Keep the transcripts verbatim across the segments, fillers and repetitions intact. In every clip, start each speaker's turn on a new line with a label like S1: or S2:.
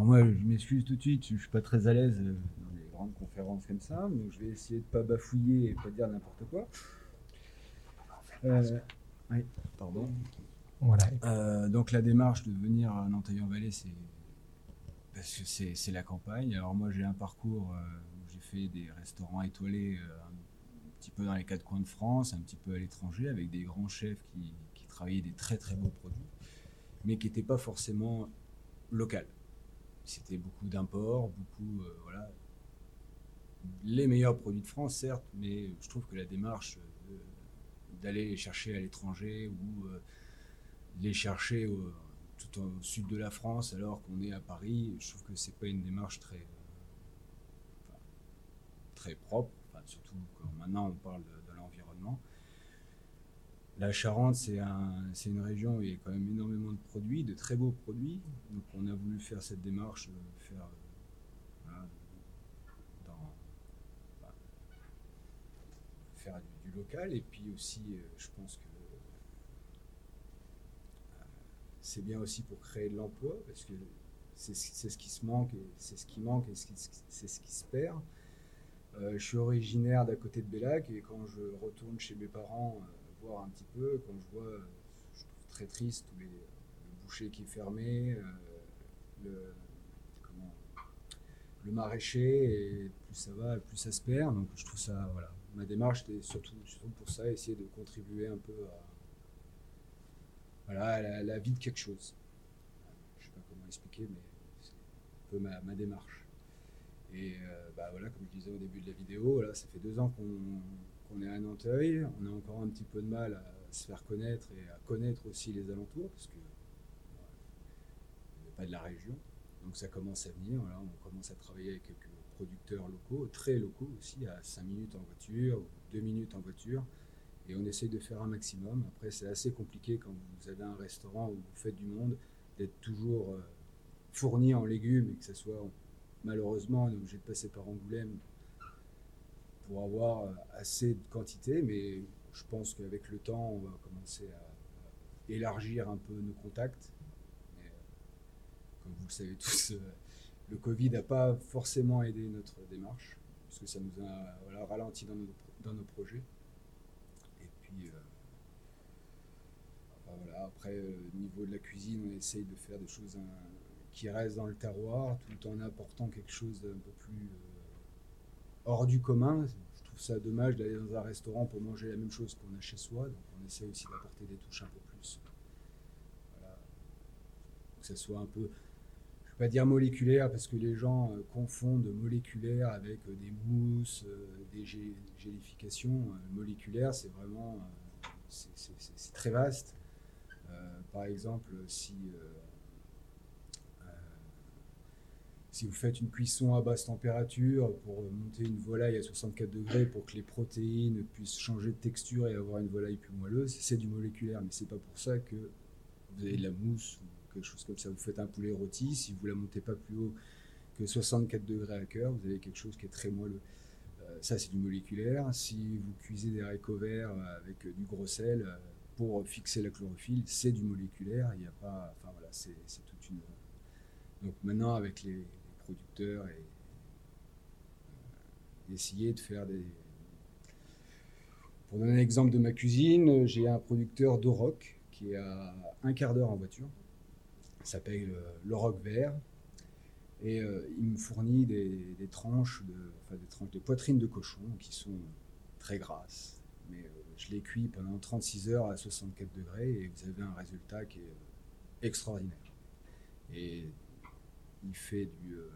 S1: Alors moi, je m'excuse tout de suite, je ne suis pas très à l'aise dans les grandes conférences comme ça, donc je vais essayer de ne pas bafouiller et pas dire n'importe quoi. Euh, oui, pardon.
S2: Voilà.
S1: Euh, donc la démarche de venir à Nanteuil-en-Valais, c'est parce que c'est, c'est la campagne. Alors moi, j'ai un parcours euh, où j'ai fait des restaurants étoilés euh, un petit peu dans les quatre coins de France, un petit peu à l'étranger, avec des grands chefs qui, qui travaillaient des très très beaux produits, mais qui n'étaient pas forcément locaux. C'était beaucoup d'imports, beaucoup, euh, voilà, les meilleurs produits de France, certes, mais je trouve que la démarche euh, d'aller les chercher à l'étranger ou euh, les chercher au, tout au sud de la France alors qu'on est à Paris, je trouve que c'est pas une démarche très, euh, enfin, très propre, enfin, surtout quand maintenant on parle de, de l'environnement. La Charente, c'est, un, c'est une région où il y a quand même énormément de produits, de très beaux produits. Donc on a voulu faire cette démarche, euh, faire euh, voilà, dans, bah, faire du, du local. Et puis aussi, euh, je pense que euh, c'est bien aussi pour créer de l'emploi, parce que c'est, c'est ce qui se manque, et c'est ce qui manque et c'est ce qui se perd. Euh, je suis originaire d'à côté de Bellac et quand je retourne chez mes parents euh, voir un petit peu, quand je vois, euh, je trouve très triste tous les, le boucher qui est fermé, euh, le, comment, le maraîcher, et plus ça va, plus ça se perd. Donc je trouve ça, voilà, ma démarche était surtout, surtout pour ça, essayer de contribuer un peu à, voilà, à la, à la vie de quelque chose. Je sais pas comment expliquer, mais c'est un peu ma, ma démarche. Et euh, bah voilà, comme je disais au début de la vidéo, là, ça fait deux ans qu'on, qu'on est à Nanteuil. On a encore un petit peu de mal à se faire connaître et à connaître aussi les alentours, parce que voilà, on n'est pas de la région. Donc ça commence à venir. Là, on commence à travailler avec quelques producteurs locaux, très locaux aussi, à cinq minutes en voiture, ou deux minutes en voiture. Et on essaye de faire un maximum. Après, c'est assez compliqué quand vous avez un restaurant où vous faites du monde, d'être toujours euh, fourni en légumes et que ça soit... Malheureusement, on est obligé de passer par Angoulême pour avoir assez de quantité, mais je pense qu'avec le temps, on va commencer à élargir un peu nos contacts. Mais, comme vous le savez tous, euh, le Covid n'a pas forcément aidé notre démarche, parce que ça nous a voilà, ralenti dans nos, dans nos projets. Et puis, euh, enfin, voilà, après, au euh, niveau de la cuisine, on essaye de faire des choses... Un, qui reste dans le terroir, tout en apportant quelque chose d'un peu plus euh, hors du commun. Je trouve ça dommage d'aller dans un restaurant pour manger la même chose qu'on a chez soi, donc on essaie aussi d'apporter des touches un peu plus, voilà, que ça soit un peu, je ne vais pas dire moléculaire, parce que les gens euh, confondent moléculaire avec euh, des mousses, euh, des gé- gélifications. Euh, moléculaire, c'est vraiment, euh, c'est, c'est, c'est, c'est très vaste. Euh, par exemple, si... Euh, Si vous faites une cuisson à basse température pour monter une volaille à soixante-quatre degrés pour que les protéines puissent changer de texture et avoir une volaille plus moelleuse, c'est du moléculaire, mais c'est pas pour ça que vous avez de la mousse ou quelque chose comme ça. Vous faites un poulet rôti, si vous la montez pas plus haut que soixante-quatre degrés à cœur, vous avez quelque chose qui est très moelleux. Euh, ça, c'est du moléculaire. Si vous cuisez des haricots verts avec du gros sel pour fixer la chlorophylle, c'est du moléculaire. Il n'y a pas, enfin voilà, c'est, c'est toute une. Donc maintenant, avec les producteurs et euh, essayer de faire des... Pour donner un exemple de ma cuisine, j'ai un producteur d'Auroch qui est à un quart d'heure en voiture. Ça s'appelle euh, l'Auroch vert. Et euh, il me fournit des, des tranches de, enfin des tranches de poitrine de cochon qui sont très grasses. Mais euh, je les cuis pendant trente-six heures à soixante-quatre degrés et vous avez un résultat qui est euh, extraordinaire. Et il fait du... Euh,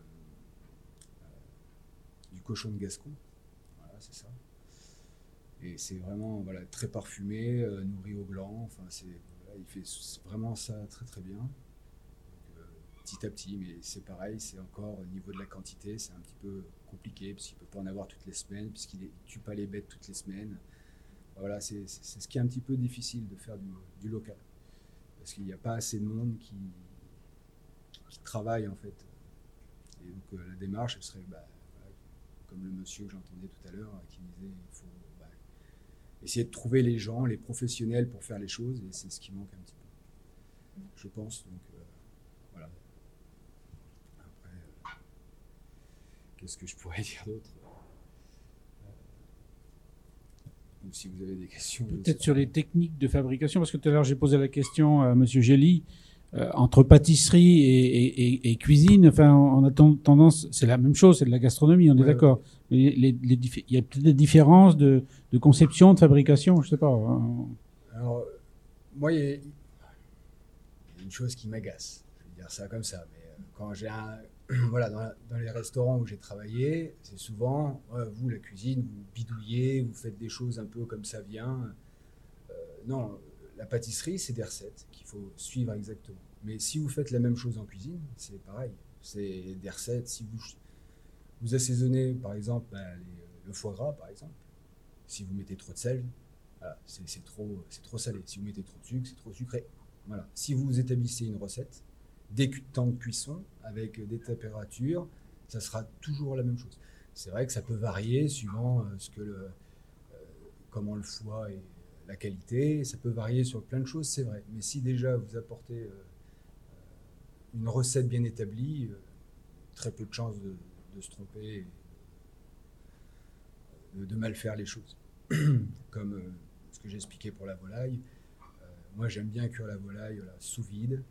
S1: du cochon de Gascon, voilà, c'est ça. Et c'est vraiment voilà, très parfumé, euh, nourri au gland, enfin, c'est, voilà, il fait vraiment ça très très bien. Donc, euh, petit à petit, mais c'est pareil, c'est encore au niveau de la quantité, c'est un petit peu compliqué, parce qu'il ne peut pas en avoir toutes les semaines, puisqu'il ne tue pas les bêtes toutes les semaines. Voilà, c'est, c'est, c'est ce qui est un petit peu difficile de faire du, du local, parce qu'il n'y a pas assez de monde qui, qui, qui travaille en fait. Et donc euh, la démarche, elle serait... Bah, comme le monsieur que j'entendais tout à l'heure qui disait il faut bah, essayer de trouver les gens, les professionnels pour faire les choses, et c'est ce qui manque un petit peu, je pense. Donc euh, voilà. Après, qu'est-ce que je pourrais dire d'autre? Ou si vous avez des questions.
S2: Peut-être sur les techniques de fabrication, parce que tout à l'heure j'ai posé la question à M. Gély, euh, entre pâtisserie et, et, et, et cuisine, enfin on a tendance, c'est la même chose, c'est de la gastronomie, on est ouais, d'accord. Ouais. Les, les, les, il y a peut-être des différences de, de conception, de fabrication, je sais pas. Hein.
S1: Alors, moi, il y, a, il y a une chose qui m'agace, je vais dire ça comme ça, mais quand j'ai un... Voilà, dans, la, dans les restaurants où j'ai travaillé, c'est souvent, ouais, vous, la cuisine, vous bidouillez, vous faites des choses un peu comme ça vient. Euh, non, la pâtisserie, c'est des recettes qu'il faut suivre exactement. Mais si vous faites la même chose en cuisine, c'est pareil. C'est des recettes. Si vous, vous assaisonnez, par exemple, bah, les, le foie gras, par exemple, si vous mettez trop de sel, voilà, c'est, c'est, trop, c'est trop salé. Si vous mettez trop de sucre, c'est trop sucré. Voilà. Si vous établissez une recette, des temps de cuisson avec des températures, ça sera toujours la même chose. C'est vrai que ça peut varier suivant euh, ce que le, euh, comment le foie et la qualité, ça peut varier sur plein de choses, c'est vrai. Mais si déjà vous apportez euh, une recette bien établie, euh, très peu de chances de, de se tromper, et de, de mal faire les choses. Comme euh, ce que j'ai expliqué pour la volaille. Euh, moi j'aime bien cuire la volaille voilà, sous vide,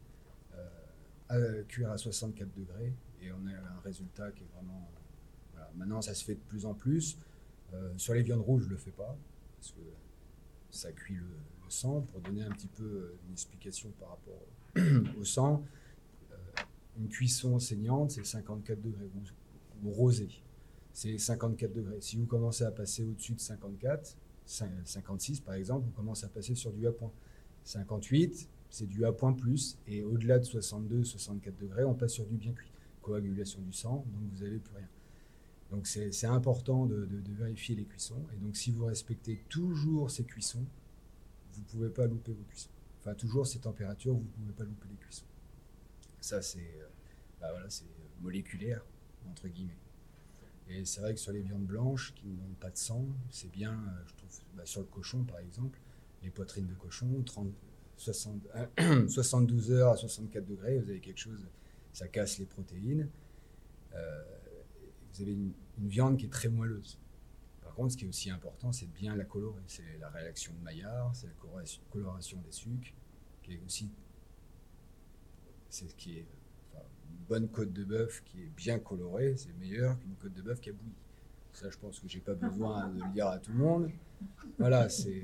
S1: à cuire à soixante-quatre degrés, et on a un résultat qui est vraiment... Voilà. Maintenant, ça se fait de plus en plus. Euh, sur les viandes rouges, je ne le fais pas, parce que ça cuit le, le sang. Pour donner un petit peu une explication par rapport au sang, euh, une cuisson saignante, c'est cinquante-quatre degrés, ou, ou rosé, c'est cinquante-quatre degrés. Si vous commencez à passer au-dessus de cinquante-quatre, cinquante-six par exemple, vous commencez à passer sur du à point. cinquante-huit, c'est du à point plus, et au-delà de soixante-deux soixante-quatre degrés, on passe sur du bien cuit. Coagulation du sang, donc vous n'avez plus rien. Donc c'est, c'est important de, de, de vérifier les cuissons, et donc si vous respectez toujours ces cuissons, vous ne pouvez pas louper vos cuissons. Enfin, toujours ces températures, vous ne pouvez pas louper les cuissons. Ça, c'est, euh, bah voilà, c'est moléculaire, entre guillemets. Et c'est vrai que sur les viandes blanches qui n'ont pas de sang, c'est bien, euh, je trouve, bah, sur le cochon par exemple, les poitrines de cochon, trente, soixante, soixante-douze heures à soixante-quatre degrés, vous avez quelque chose, ça casse les protéines. Euh, vous avez une, une viande qui est très moelleuse. Par contre, ce qui est aussi important, c'est de bien la colorer. C'est la réaction de Maillard, c'est la coloration, coloration des sucres, qui est aussi, c'est ce qui est, enfin, une bonne côte de bœuf qui est bien colorée, c'est meilleur qu'une côte de bœuf qui a bouilli. Ça, je pense que j'ai pas besoin de le dire à tout le monde. Voilà, c'est,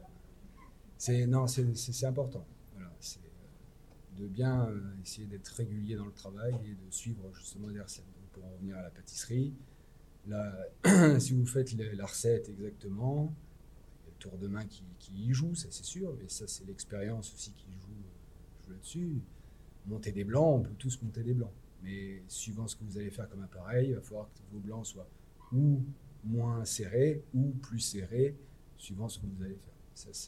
S1: c'est non, c'est, c'est, c'est important. Voilà, c'est de bien essayer d'être régulier dans le travail et de suivre justement des recettes. Donc, pour en revenir à la pâtisserie, là, si vous faites la, la recette exactement, il y a le tour de main qui, qui y joue, ça c'est sûr, mais ça c'est l'expérience aussi qui joue, joue là-dessus. Monter des blancs, on peut tous monter des blancs, mais suivant ce que vous allez faire comme appareil, il va falloir que vos blancs soient ou moins serrés ou plus serrés, suivant ce que vous allez faire. Ça c'est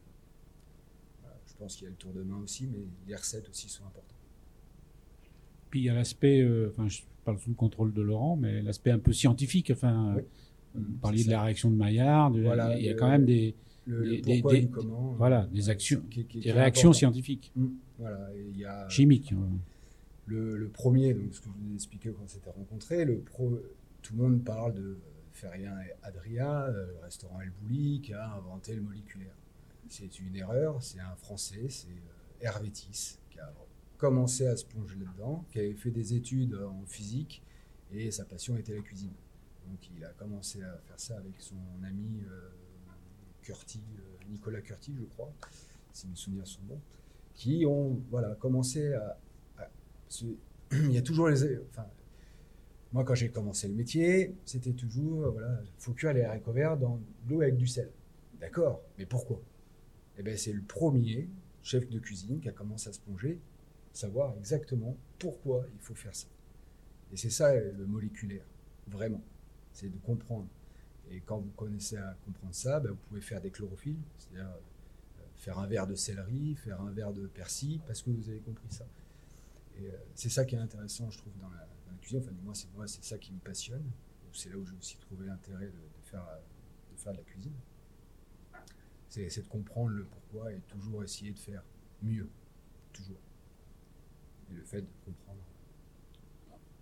S1: Je pense qu'il y a le tour de main aussi, mais les recettes aussi sont importantes.
S2: Puis il y a l'aspect, euh, enfin je parle sous le contrôle de Laurent, mais l'aspect un peu scientifique. Enfin, oui. Vous parliez de la réaction de Maillard, de, voilà, il y a le, quand même des,
S1: le,
S2: des,
S1: le pourquoi
S2: des,
S1: du comment,
S2: voilà, des ouais, actions, qui, qui, des qui réactions important. Scientifiques,
S1: mmh. Voilà, et il y a
S2: chimiques.
S1: Le, le premier, donc ce que je vous ai expliqué quand on s'était rencontrés, le pro, tout le monde parle de Ferrien et Adria, le restaurant El Bouli, qui a inventé le moléculaire. C'est une erreur, c'est un Français, c'est Hervétis, qui a commencé à se plonger là-dedans, qui avait fait des études en physique, et sa passion était la cuisine. Donc il a commencé à faire ça avec son ami euh, Curti, euh, Nicolas Curti, je crois, si mes souvenirs sont bons, qui ont voilà, commencé à... à se... Il y a toujours les... Enfin, moi, quand j'ai commencé le métier, c'était toujours, voilà, il faut cuire les haricots verts dans de l'eau avec du sel. D'accord, mais pourquoi ? Eh bien, c'est le premier chef de cuisine qui a commencé à se plonger, savoir exactement pourquoi il faut faire ça. Et c'est ça le moléculaire, vraiment. C'est de comprendre. Et quand vous connaissez à comprendre ça, ben vous pouvez faire des chlorophyles, c'est-à-dire euh, faire un verre de céleri, faire un verre de persil, parce que vous avez compris ça. Et euh, c'est ça qui est intéressant, je trouve, dans la, dans la cuisine. Enfin, moi, c'est moi, c'est ça qui me passionne. C'est là où j'ai aussi trouvé l'intérêt de, de, faire, de faire de la cuisine. C'est, c'est de comprendre le pourquoi et toujours essayer de faire mieux, toujours. Et le fait de comprendre.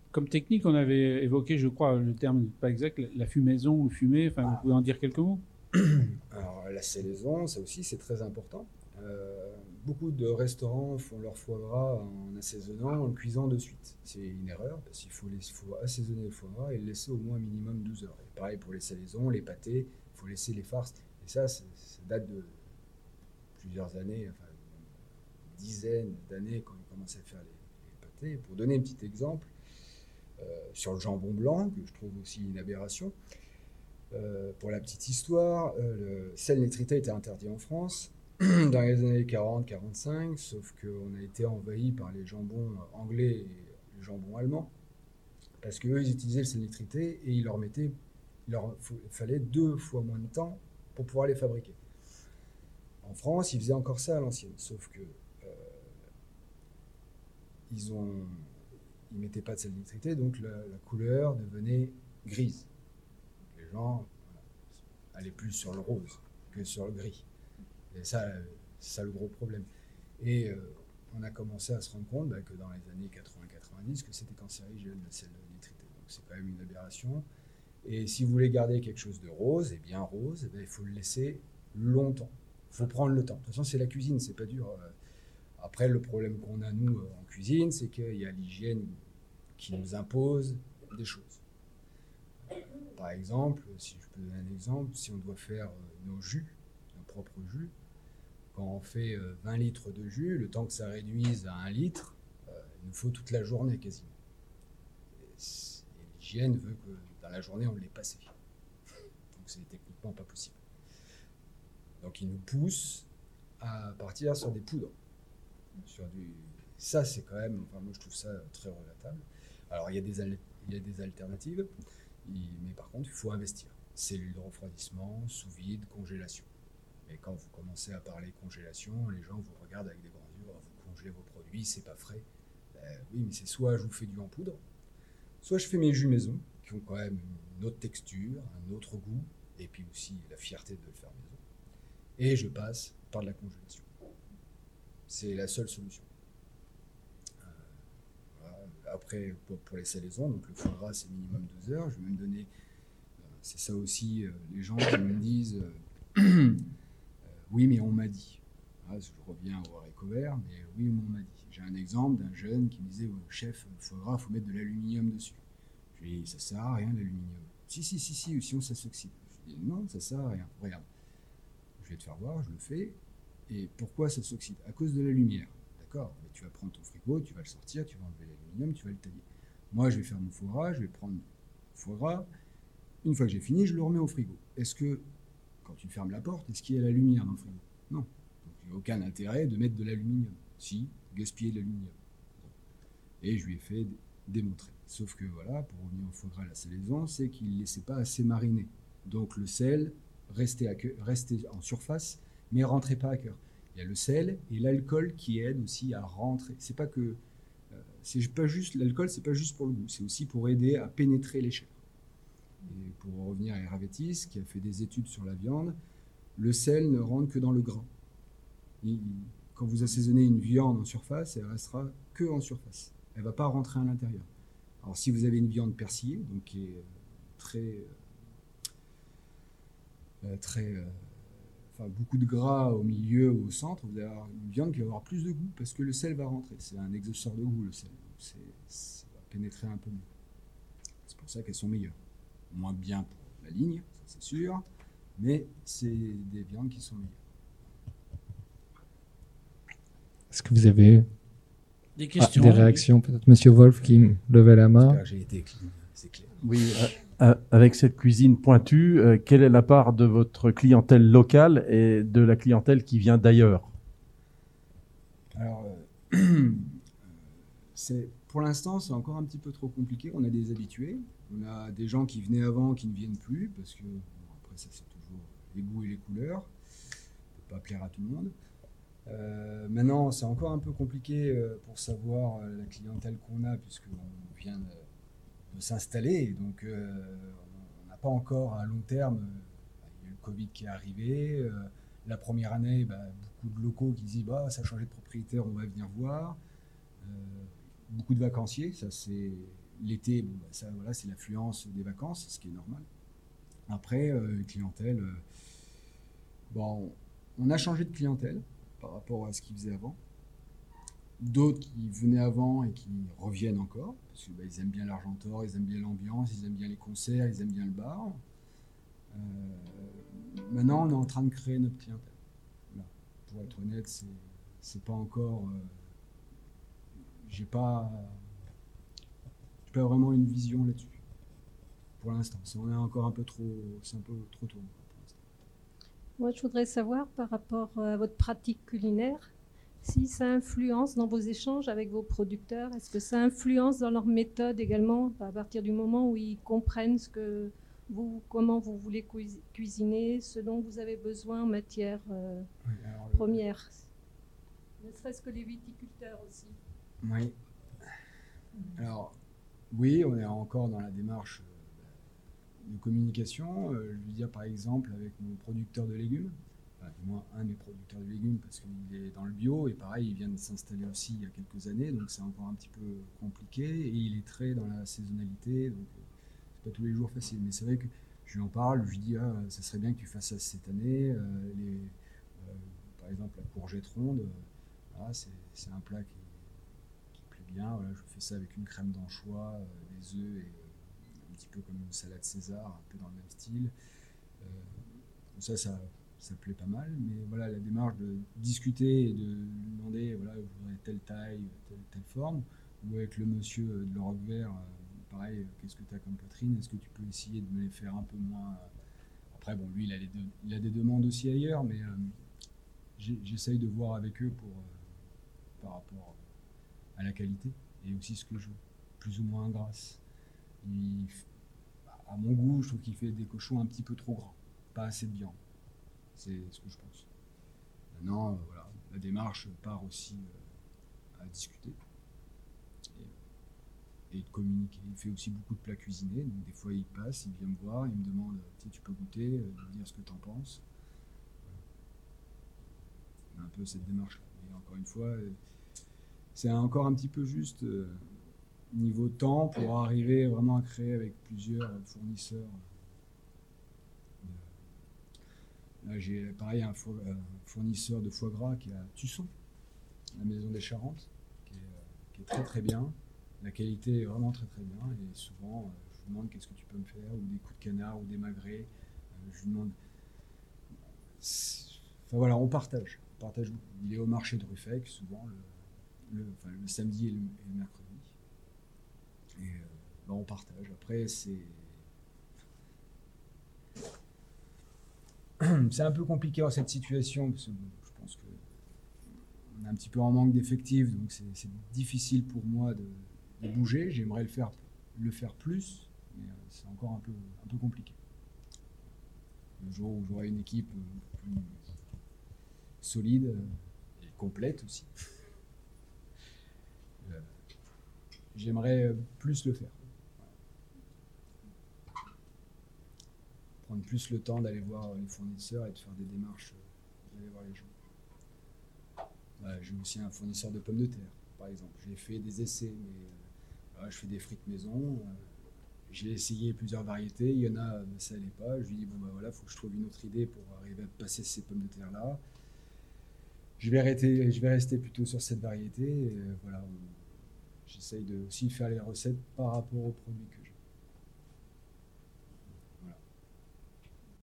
S2: Comme technique, on avait évoqué, je crois, le terme n'est pas exact, la fumaison ou fumée. Enfin, vous pouvez en dire quelques mots?
S1: Alors, la salaison, ça aussi, c'est très important. Euh, beaucoup de restaurants font leur foie gras en assaisonnant, en le cuisant de suite. C'est une erreur, parce qu'il faut, les- il faut assaisonner le foie gras et le laisser au moins minimum douze heures. Et pareil pour les salaisons, les pâtés, il faut laisser les farces. Et ça, c'est- ça date de plusieurs années, enfin, une dizaine d'années quand ils commençaient à faire les, les pâtés. Pour donner un petit exemple, euh, sur le jambon blanc, que je trouve aussi une aberration, Euh, pour la petite histoire, euh, le sel nitrité était interdit en France dans les années quarante quarante-cinq, sauf qu'on a été envahi par les jambons anglais et les jambons allemands, parce qu'eux, ils utilisaient le sel nitrité et il leur, mettait, il leur fallait deux fois moins de temps pour pouvoir les fabriquer. En France, ils faisaient encore ça à l'ancienne, sauf que euh, ils ont, ils mettaient pas de sel nitrité, donc la, la couleur devenait grise. Les gens voilà, allaient plus sur le rose que sur le gris. Et ça, c'est ça le gros problème. Et euh, on a commencé à se rendre compte bah, que dans les années quatre-vingts quatre-vingt-dix, que c'était cancérigène le sel nitrité. Donc c'est quand même une aberration. Et si vous voulez garder quelque chose de rose, et bien rose, eh bien, il faut le laisser longtemps. Il faut prendre le temps. De toute façon, c'est la cuisine, c'est pas dur. Après, le problème qu'on a, nous, en cuisine, c'est qu'il y a l'hygiène qui nous impose des choses. Par exemple, si je peux donner un exemple, si on doit faire nos jus, nos propres jus, quand on fait vingt litres de jus, le temps que ça réduise à un litre, euh, il nous faut toute la journée quasiment. Et, et l'hygiène veut que dans la journée, on l'ait passé. Donc c'est techniquement pas possible. Donc il nous pousse à partir sur des poudres. Sur du... Ça, c'est quand même, enfin, moi je trouve ça très regrettable. Alors il y a des, al... il y a des alternatives, mais par contre, il faut investir. Cellules de refroidissement, sous vide, congélation. Et quand vous commencez à parler congélation, les gens vous regardent avec des grands yeux, vous congelez vos produits, c'est pas frais. Ben, oui, mais c'est soit je vous fais du en poudre, soit je fais mes jus maison, qui ont quand même une autre texture, un autre goût, et puis aussi la fierté de le faire maison. Et je passe par de la congélation. C'est la seule solution. Euh, voilà. Après, pour, pour les salaisons, donc le foie gras, c'est minimum deux heures. Je vais même donner, euh, c'est ça aussi, euh, les gens qui me disent... Euh, oui, mais on m'a dit. Ah, je reviens au haricot vert, mais oui, mais on m'a dit. J'ai un exemple d'un jeune qui me disait, oh, chef, le foie gras, il faut mettre de l'aluminium dessus. Je lui ai dit, ça sert à rien l'aluminium. Si, si, si, si, sinon ça s'oxyde. Je lui ai dit, non, ça sert à rien. Regarde, je vais te faire voir, je le fais. Et pourquoi ça s'oxyde? À cause de la lumière. D'accord, mais tu vas prendre ton frigo, tu vas le sortir, tu vas enlever l'aluminium, tu vas le tailler. Moi, je vais faire mon foie gras, je vais prendre le foie gras. Une fois que j'ai fini, je le remets au frigo. Est-ce que quand tu fermes la porte, est-ce qu'il y a la lumière dans le frigo? Non. Donc il n'y a aucun intérêt de mettre de l'aluminium. Si, gaspiller de l'aluminium. Et je lui ai fait démontrer. Sauf que voilà, pour revenir au foie gras à la salaison, c'est qu'il ne laissait pas assez mariner. Donc le sel restait, à cœur, restait en surface, mais ne rentrait pas à cœur. Il y a le sel et l'alcool qui aident aussi à rentrer. C'est pas que, euh, c'est pas juste l'alcool, c'est pas juste pour le goût, c'est aussi pour aider à pénétrer les chairs. Et pour revenir à Heravetis, qui a fait des études sur la viande, le sel ne rentre que dans le gras. Il, quand vous assaisonnez une viande en surface, elle restera que en surface. Elle ne va pas rentrer à l'intérieur. Alors si vous avez une viande persillée, donc qui est très, euh, très, euh, enfin beaucoup de gras au milieu ou au centre, vous allez avoir une viande qui va avoir plus de goût parce que le sel va rentrer. C'est un exhausteur de goût, le sel. C'est, ça va pénétrer un peu mieux. C'est pour ça qu'elles sont meilleures. Moins bien pour la ligne, ça c'est sûr, mais c'est des viandes qui sont meilleures.
S3: Est-ce que vous avez
S2: des questions,
S3: ah, des réactions? Peut-être Monsieur Wolf qui levait la main.
S1: J'espère que j'ai été clean, c'est clair.
S4: Oui, euh, avec cette cuisine pointue, euh, quelle est la part de votre clientèle locale et de la clientèle qui vient d'ailleurs?
S1: Alors, euh, c'est, pour l'instant, c'est encore un petit peu trop compliqué. On a des habitués, on a des gens qui venaient avant qui ne viennent plus, parce que, bon, après ça c'est toujours les goûts et les couleurs, on ne peut pas plaire à tout le monde. Euh, maintenant, c'est encore un peu compliqué euh, pour savoir euh, la clientèle qu'on a, puisqu'on vient de, de s'installer, donc euh, on n'a pas encore à long terme, euh, il y a eu le Covid qui est arrivé, euh, la première année, bah, beaucoup de locaux qui disent bah, ça a changé de propriétaire, on va venir voir, euh, beaucoup de vacanciers, ça c'est l'été, bon, bah, ça, voilà, c'est l'affluence des vacances, ce qui est normal. Après, euh, clientèle, euh, bon, on a changé de clientèle par rapport à ce qu'ils faisaient avant. D'autres qui venaient avant et qui reviennent encore, parce qu'ils bah, aiment bien l'Argentor, ils aiment bien l'ambiance, ils aiment bien les concerts, ils aiment bien le bar. Euh, maintenant, on est en train de créer notre clientèle. Voilà. Pour être honnête, c'est, c'est pas encore... Euh, j'ai pas, j'ai pas vraiment une vision là-dessus. Pour l'instant, c'est, on est encore un peu trop, c'est un peu trop tôt encore pour l'instant.
S5: Moi, je voudrais savoir par rapport à votre pratique culinaire, si ça influence dans vos échanges avec vos producteurs. Est-ce que ça influence dans leur méthode également, à partir du moment où ils comprennent ce que vous, comment vous voulez cuisiner, ce dont vous avez besoin en matière euh,
S1: Oui, alors,
S5: première, ne serait-ce que les viticulteurs aussi.
S1: Oui. Alors, oui, on est encore dans la démarche de communication. Euh, je veux dire, par exemple, avec mon producteur de légumes, enfin, du moins un de mes producteurs de légumes, parce qu'il est dans le bio, et pareil, il vient de s'installer aussi il y a quelques années, donc c'est encore un petit peu compliqué, et il est très dans la saisonnalité, donc euh, c'est pas tous les jours facile. Mais c'est vrai que je lui en parle, je lui dis, ah, ça serait bien que tu fasses ça cette année. Euh, les, euh, par exemple, la courgette ronde, euh, voilà, c'est, c'est un plat qui bien, voilà, je fais ça avec une crème d'anchois, euh, des œufs et euh, un petit peu comme une salade César, un peu dans le même style. Euh, ça, ça, ça plaît pas mal, mais voilà, la démarche de discuter et de lui demander, voilà, je voudrais telle taille, telle, telle forme, ou avec le monsieur de l'Europe Vert, euh, pareil, qu'est-ce que tu as comme poitrine, est-ce que tu peux essayer de me les faire un peu moins. Après, bon, lui, il a, les deux, il a des demandes aussi ailleurs, mais euh, j'essaye de voir avec eux pour, euh, par rapport à la qualité et aussi ce que je veux, plus ou moins grasse. Il, à mon goût, je trouve qu'il fait des cochons un petit peu trop gras, pas assez de viande. C'est ce que je pense. Maintenant, euh, voilà, la démarche part aussi euh, à discuter et, et de communiquer. Il fait aussi beaucoup de plats cuisinés, donc des fois il passe, il vient me voir, il me demande si tu peux goûter, euh, me dire ce que tu en penses. Voilà. On a un peu cette démarche-là. Mais encore une fois, euh, c'est encore un petit peu juste euh, niveau temps pour arriver vraiment à créer avec plusieurs fournisseurs. Là, j'ai pareil un, fo- un fournisseur de foie gras qui est à Tusson, la Maison des Charentes, qui est, euh, qui est très très bien. La qualité est vraiment très très bien et souvent euh, je lui demande qu'est-ce que tu peux me faire, ou des coups de canard ou des magrets. Euh, je lui demande. C'est... Enfin voilà, on partage. On partage beaucoup. Il est au marché de Ruffec souvent le. Le, enfin, le samedi et le, et le mercredi. Et euh, bah, on partage. Après, c'est. C'est un peu compliqué dans cette situation, parce que bon, je pense qu'on est un petit peu en manque d'effectifs, donc c'est, c'est difficile pour moi de, de bouger. J'aimerais le faire, le faire plus, mais euh, c'est encore un peu, un peu compliqué. Le jour où j'aurai une équipe euh, plus solide euh, et complète aussi. Euh, j'aimerais plus le faire. Prendre plus le temps d'aller voir les fournisseurs et de faire des démarches, d'aller voir les gens. Bah, j'ai aussi un fournisseur de pommes de terre, par exemple. J'ai fait des essais, mais euh, voilà, je fais des frites maison. Euh, j'ai essayé plusieurs variétés, il y en a, mais ça n'allait pas. Je lui dis, bon bah voilà, il faut que je trouve une autre idée pour arriver à passer ces pommes de terre-là. Je vais, arrêter, je vais rester plutôt sur cette variété. Et, euh, voilà, on, j'essaye de aussi faire les recettes par rapport aux produits que j'ai.